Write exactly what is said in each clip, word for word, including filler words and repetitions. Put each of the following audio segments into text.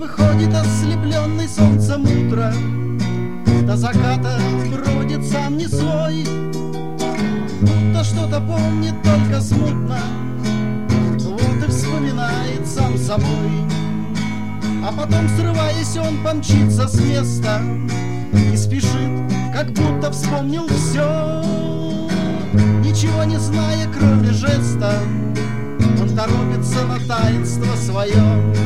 выходит ослепленный солнцем утро, до заката бродит сам не свой, будто что-то помнит только смутно, вот и вспоминает сам собой. А потом, срываясь, он помчится с места и спешит, как будто вспомнил все, ничего не зная, кроме жеста. Он торопится на таинство свое.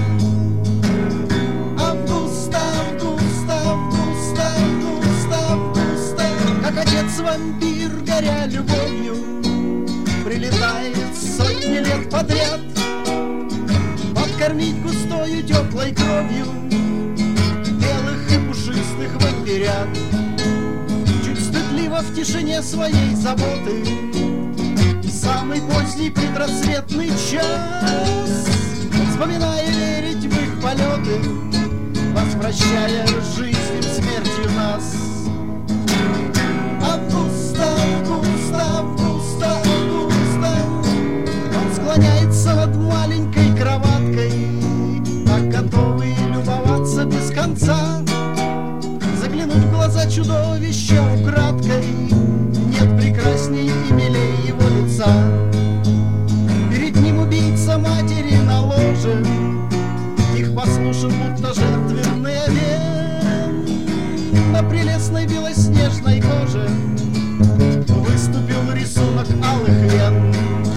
Августа, Августа, Августа, Августа, Августа, как отец-вампир, горя любовью, прилетает сотни лет подряд подкормить густою теплой кровью белых и пушистых вампирят. Чуть стыдливо в тишине своей заботы, в самый поздний предрассветный час, вспоминая верить в их полеты, возвращая жизнь смертью нас. Августа, Августа, Августа, Августа, он склоняется над маленькой кроваткой, так готовый любоваться без конца, заглянуть в глаза чудовища украдкой, нет прекрасней и милей его лица. Перед ним убийца матери на ложе, их послушав, будто жертвенный овен, на прелестной белоснежной коже выступил рисунок алых вен.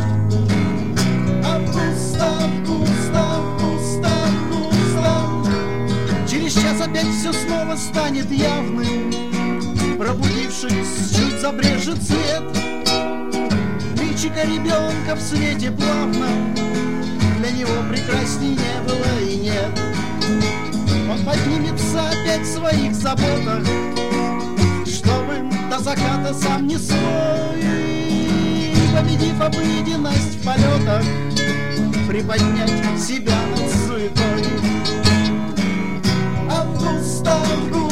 Августа, Августа, Августа, Августа, через час опять все снова станет явным, пробудившись, чуть забрежет свет. Личико ребенка в свете плавном для него прекрасней не было и нет. Он поднимется опять в своих заботах, чтобы до заката сам не свой, победив обыденность в полетах, приподнять себя над суетой. Августа, Августа,